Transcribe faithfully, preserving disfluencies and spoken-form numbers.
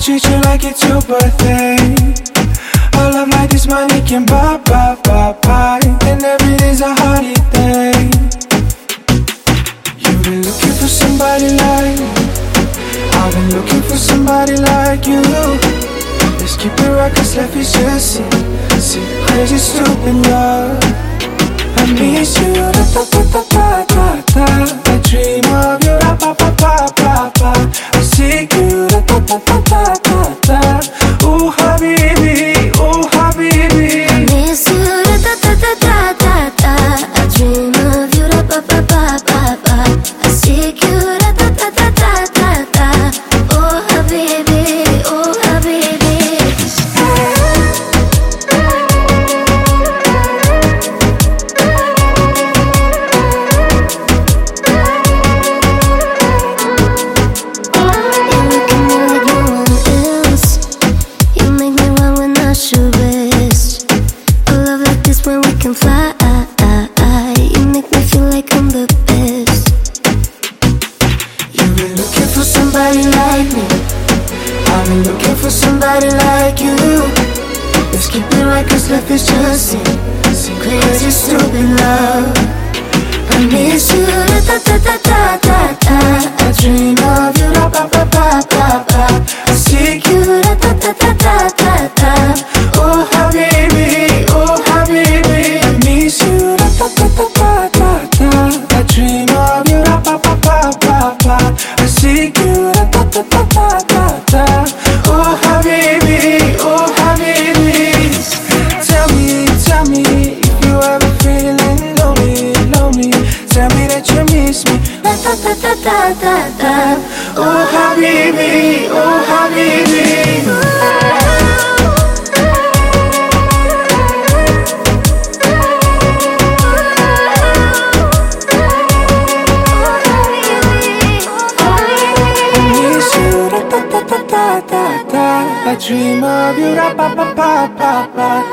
treat you like it's your birthday. A love like this money can buy, buy, buy, buy. And every day's a holiday. You've been looking for somebody like me. I've been looking for somebody like you. Let's keep it right, cause life is just see, see, crazy, stupid love. I miss you, da da da da da da da. I dream of you, da ba ba ba ba ba. I seek you, da da da da da da da. Ooh, habibi, ooh, habibi. I miss you, da da da da da da da. I dream of you, da ba ba ba ba ba. I seek you, da da da da da da da. Oh, habibi, oh, habibi. Somebody like you. Let's keep it right, cause life is just sin, sin, crazy, stupid love. I miss you, da da da da da da da. I dream of you, da ba ba ba ba ba. I seek you, da da da da da da da. Oh, habibi, oh, habibi. I miss you, da da da da da da da. I dream of you, da ba ba ba ba ba. I seek you, da da da da da da da. Oh, habibi, oh, habibi. Tell me, tell me if you ever feeling lonely, lonely. Tell me that you miss me, da da da da da da da. Oh, habibi, oh, habibi. I dream of you, da ba ba ba ba ba.